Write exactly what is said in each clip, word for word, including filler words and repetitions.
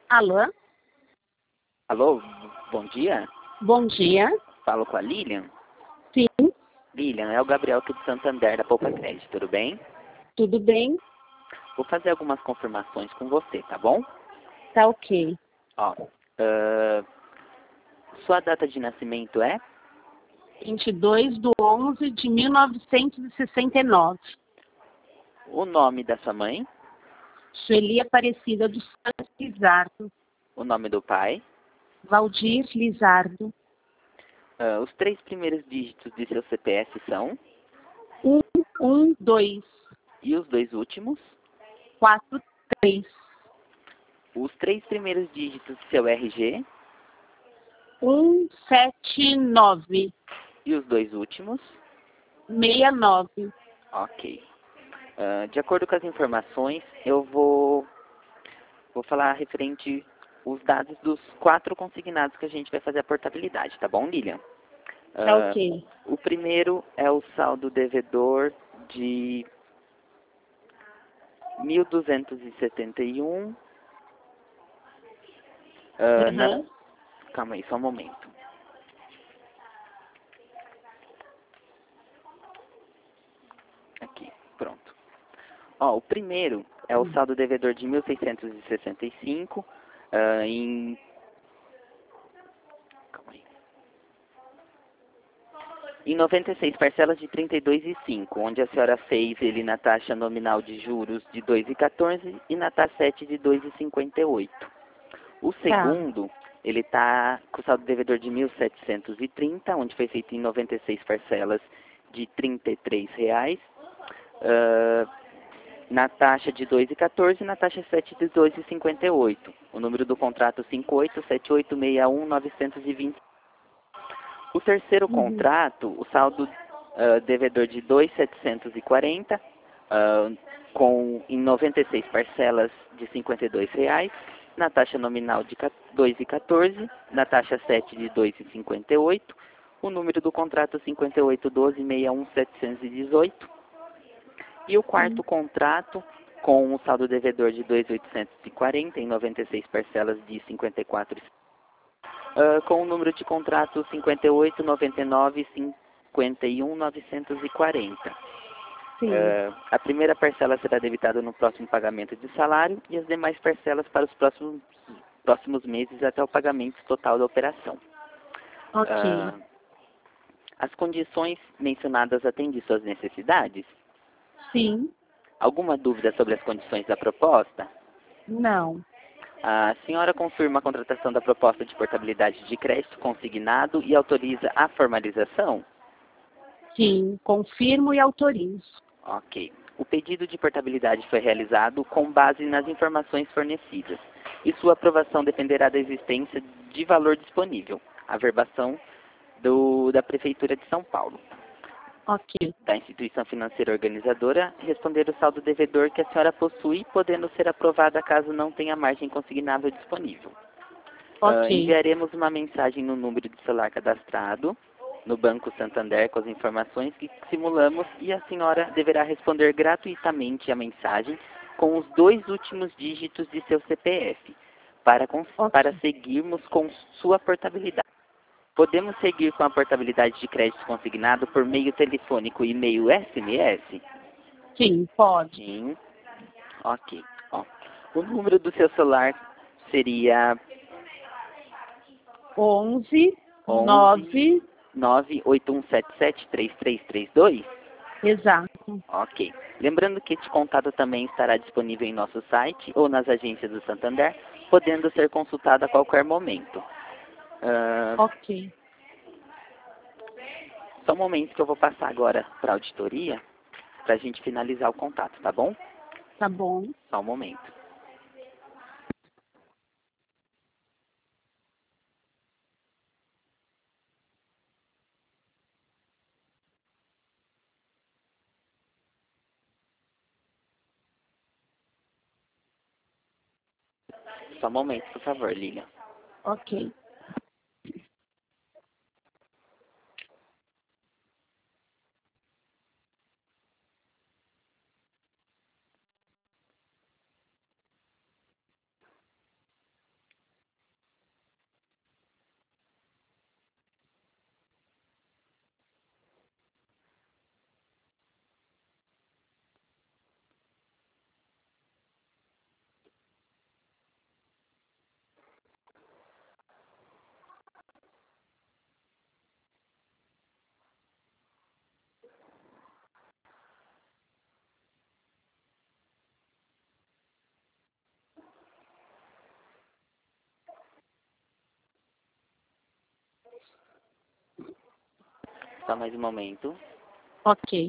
Alô? Alô, bom dia. Bom dia. Falo com a Lilian. Sim, Lilian, é o Gabriel aqui de Santander, da Poupa Crédito, tudo bem? tudo bem? Vou fazer algumas confirmações com você, tá bom? Tá ok. Ó, ah, sua data de nascimento é? vinte e dois de onze de mil novecentos e sessenta e nove. O nome da sua mãe? Sueli Aparecida dos Santos Lizardo. O nome do pai? Valdir Lizardo. Ah, os três primeiros dígitos de seu C P F são? um, um, dois, E os dois últimos? quatro, três. Os três primeiros dígitos de seu R G? um, sete, nove, E os dois últimos? seis, nove. Ok. Ah, de acordo com as informações, eu vou, vou falar referente os dados dos quatro consignados que a gente vai fazer a portabilidade, tá bom, Lilian? Tá Ah, ok. o primeiro é o saldo devedor de mil duzentos e setenta e um. Ah, na... Aham. Calma aí, só um momento. Aqui, pronto. Ó, o primeiro é o saldo devedor de mil seiscentos e sessenta e cinco ah, em... Calma aí. Em noventa e seis parcelas de trinta e dois vírgula cinco, onde a senhora fez ele na taxa nominal de juros de dois vírgula quatorze e na taxa sete de dois vírgula cinquenta e oito. O Tá. segundo, ele está com o saldo devedor de mil setecentos e trinta, onde foi feito em noventa e seis parcelas de trinta e três reais, ah, na taxa de dois vírgula quatorze e na taxa sete de dois vírgula cinquenta e oito. O número do contrato cinco oito sete oito seis um nove dois zero. O terceiro Uhum. contrato, o saldo ah, devedor de dois mil setecentos e quarenta, ah, com, em noventa e seis parcelas de cinquenta e dois reais, na taxa nominal de dois vírgula quatorze, na taxa sete de dois vírgula cinquenta e oito, o número do contrato cinquenta e oito doze seis um sete um oito, e o quarto Uhum. contrato, com o saldo devedor de dois mil oitocentos e quarenta, em noventa e seis parcelas de cinquenta e quatro reais, Uh, com o número de contrato cinquenta e oito noventa e nove cinquenta e um novecentos e quarenta. Sim. Uh, a primeira parcela será debitada no próximo pagamento de salário e as demais parcelas para os próximos, próximos meses até o pagamento total da operação. Ok. Uh, as condições mencionadas atendem suas necessidades? Sim. Alguma dúvida sobre as condições da proposta? Não. A senhora confirma a contratação da proposta de portabilidade de crédito consignado e autoriza a formalização? Sim. Confirmo e autorizo. Ok. O pedido de portabilidade foi realizado com base nas informações fornecidas e sua aprovação dependerá da existência de valor disponível, a verbação do, da Prefeitura de São Paulo, Ok. da instituição financeira organizadora, responder o saldo devedor que a senhora possui, podendo ser aprovada caso não tenha margem consignável disponível. Ah, Ok. enviaremos uma mensagem no número de celular cadastrado no Banco Santander com as informações que simulamos e a senhora deverá responder gratuitamente a mensagem com os dois últimos dígitos de seu C P F para, cons- para Ok. seguirmos com sua portabilidade. Podemos seguir com a portabilidade de crédito consignado por meio telefônico e e-mail S M S? Sim, pode. Sim. Ok. Ó, o número do seu celular seria onze, onze nove, nove oito um sete sete três três três dois? exato. Ok. Lembrando que este contato também estará disponível em nosso site ou nas agências do Santander, podendo ser consultado a qualquer momento. Ah, Ok. só um momento que eu vou passar agora para a auditoria, para a gente finalizar o contato, tá bom? Tá bom. Só um momento. Só um momento, por favor, Lilian. Ok. Só mais um momento. Ok.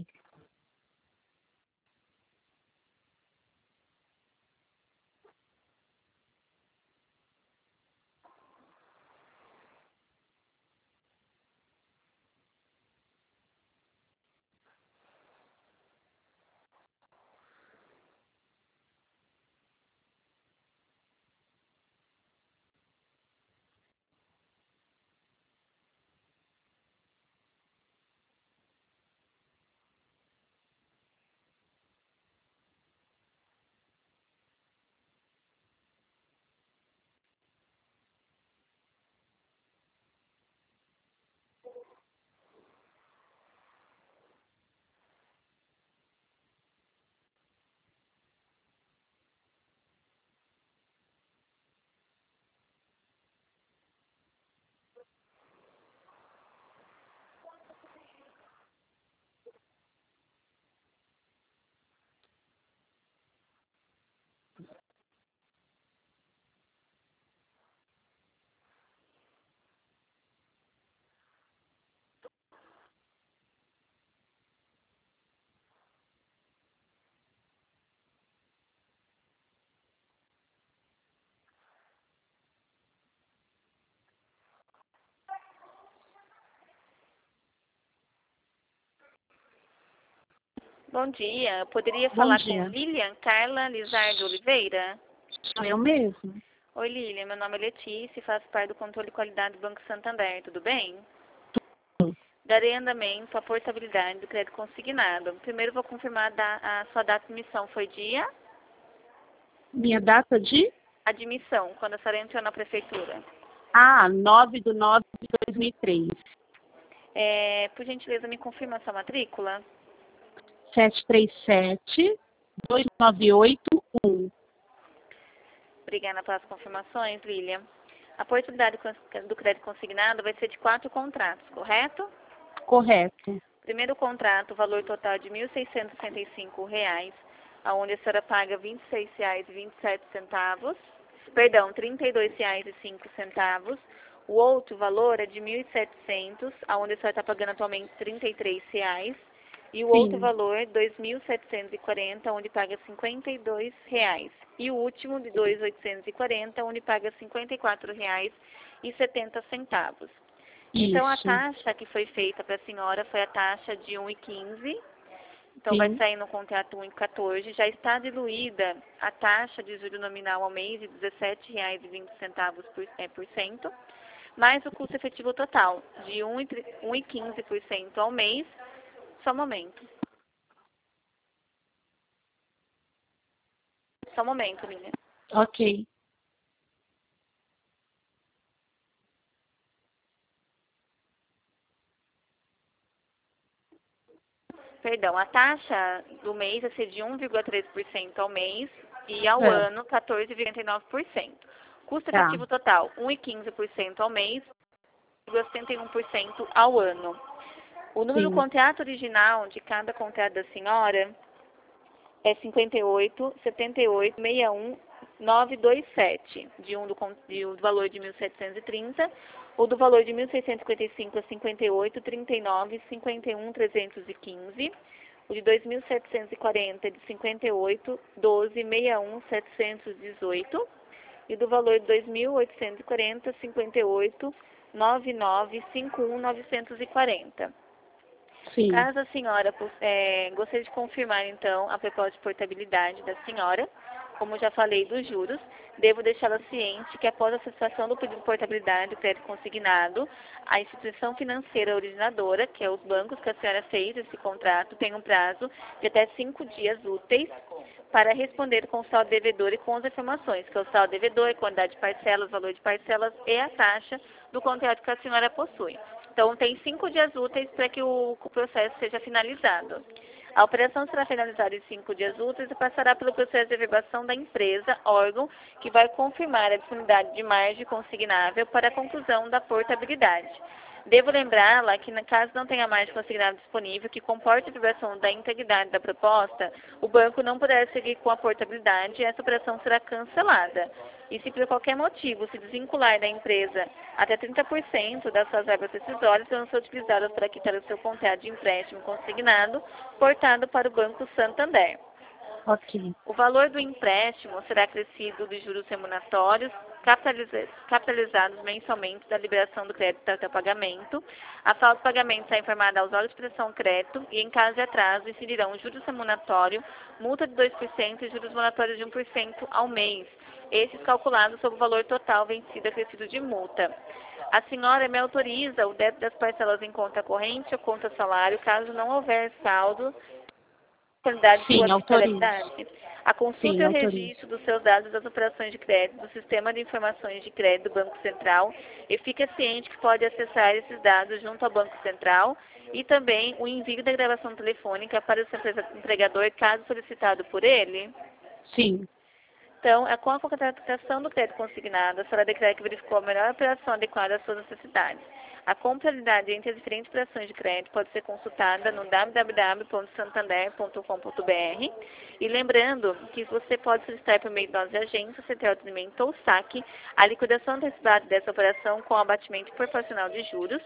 Bom dia, eu poderia Bom falar com dia. Lilian Carla Lizardo Oliveira? Sou eu mesmo? Oi Lilian, meu nome é Letícia e faço parte do controle de qualidade do Banco Santander, tudo bem? Darei andamento à portabilidade do crédito consignado. Primeiro vou confirmar da- a sua data de emissão, foi dia? Minha data de? Admissão, quando a senhora entrou na prefeitura. Ah, nove de nove de dois mil e três. É, por gentileza, me confirma a sua matrícula? sete três sete, dois nove oito um. Obrigada pelas confirmações, Lilian. A portabilidade do crédito consignado vai ser de quatro contratos, correto? Correto. Primeiro contrato, valor total de mil seiscentos e sessenta e cinco reais, aonde a senhora paga vinte e seis reais e vinte e sete centavos, perdão, trinta e dois reais e cinco centavos. O outro valor é de mil e setecentos, aonde a senhora está pagando atualmente trinta e três reais. E o Sim. outro valor, dois mil setecentos e quarenta, onde paga cinquenta e dois reais. E o último, de dois mil oitocentos e quarenta, onde paga cinquenta e quatro reais e setenta centavos. Então, a Isso. taxa que foi feita para a senhora foi a taxa de um real e quinze. Então, Sim. vai sair no contrato um real e quatorze. Já está diluída a taxa de juros nominal ao mês de dezessete reais e vinte centavos por, é, por cento, mais o custo efetivo total de um real e quinze por cento ao mês. Só um momento. Só um momento, Lilian. Ok. Perdão, a taxa do mês vai ser de um vírgula três por cento ao mês e ao É. ano quatorze vírgula quarenta e nove por cento. Custo Tá. efetivo total um real e quinze por cento ao mês e zero vírgula setenta e um por cento ao ano. O número do Sim. contrato original de cada contrato da senhora é cinquenta e oito, setenta e oito, sessenta e um, novecentos e vinte e sete, de um do, con- de um do valor de mil setecentos e trinta, o do valor de mil seiscentos e cinquenta e cinco a cinquenta e oito, trinta e nove, cinquenta e um, trezentos e quinze, o de dois mil setecentos e quarenta de cinquenta e oito, doze, sessenta e um, setecentos e dezoito, e do valor de dois mil oitocentos e quarenta, cinquenta e oito, noventa e nove, cinquenta e um, novecentos e quarenta. Sim. Caso a senhora é, gostaria de confirmar, então, a proposta de portabilidade da senhora, como já falei dos juros, devo deixá-la ciente que após a satisfação do pedido de portabilidade do crédito consignado, a instituição financeira originadora, que é os bancos que a senhora fez esse contrato, tem um prazo de até cinco dias úteis para responder com o saldo devedor e com as informações, que é o saldo devedor, quantidade de parcelas, valor de parcelas e a taxa do contrato que a senhora possui. Então, tem cinco dias úteis para que o processo seja finalizado. A operação será finalizada em cinco dias úteis e passará pelo processo de averbação da empresa, órgão, que vai confirmar a disponibilidade de margem consignável para a conclusão da portabilidade. Devo lembrá-la que, no caso não tenha margem consignável disponível que comporte a vibração da integridade da proposta, o banco não poderá seguir com a portabilidade e essa operação será cancelada. E se por qualquer motivo se desvincular da empresa, até trinta por cento das suas verbas decisórias vão ser utilizadas para quitar o seu contrato de empréstimo consignado, portado para o Banco Santander. Ok. O valor do empréstimo será acrescido de juros remuneratórios, capitaliza- capitalizados mensalmente da liberação do crédito até o pagamento. A falta de pagamento será informada aos órgãos de prestação crédito e, em caso de atraso, incidirão juros remuneratórios, multa de dois por cento e juros moratórios de um por cento ao mês. Esses calculados sobre o valor total vencido acrescido de multa. A senhora me autoriza o débito das parcelas em conta corrente ou conta salário, caso não houver saldo qualidade de Sim, sua autorizo. titularidade. A consulta Sim, e o autorizo. registro dos seus dados das operações de crédito do Sistema de Informações de Crédito do Banco Central e fica ciente que pode acessar esses dados junto ao Banco Central e também o envio da gravação telefônica para o seu empregador, caso solicitado por ele. Sim. Então, é com a contratação do crédito consignado, a senhora declara que verificou a melhor operação adequada às suas necessidades. A compatibilidade entre as diferentes operações de crédito pode ser consultada no w w w ponto santander ponto com ponto b r. E lembrando que você pode solicitar por meio de nossas agências, central de atendimento ou saque, a liquidação antecipada dessa operação com abatimento proporcional de juros.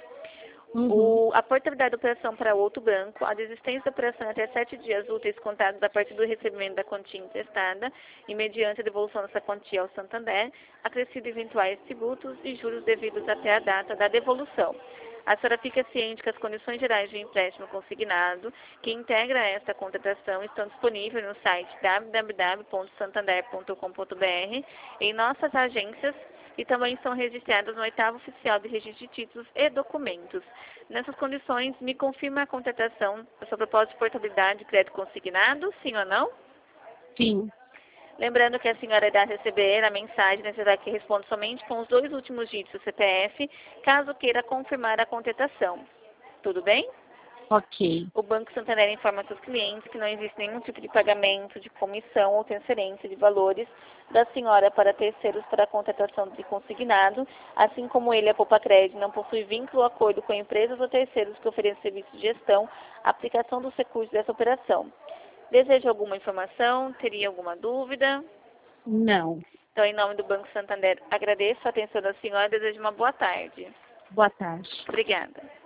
Uhum. O, a portabilidade da operação para outro banco, a desistência da operação até sete dias úteis contados a partir do recebimento da quantia emprestada e mediante a devolução dessa quantia ao Santander, acrescido eventuais tributos e juros devidos até a data da devolução. A senhora fica ciente que as condições gerais de empréstimo consignado que integra esta contratação estão disponíveis no site w w w ponto santander ponto com ponto b r, em nossas agências, e também estão registradas no oitavo oficial de registro de títulos e documentos. Nessas condições, me confirma a contratação da sua proposta de portabilidade de crédito consignado, sim ou não? Sim. Lembrando que a senhora irá receber a mensagem necessária que responde somente com os dois últimos dígitos do C P F, caso queira confirmar a contratação. Tudo bem? Ok. O Banco Santander informa seus clientes que não existe nenhum tipo de pagamento de comissão ou transferência de valores da senhora para terceiros para a contratação de consignado, assim como ele, a Poupa Crédito, não possui vínculo ou acordo com empresas ou terceiros que ofereçam serviços de gestão, aplicação dos recursos dessa operação. Deseja alguma informação? Teria alguma dúvida? Não. Então, em nome do Banco Santander, agradeço a atenção da senhora e desejo uma boa tarde. Boa tarde. Obrigada.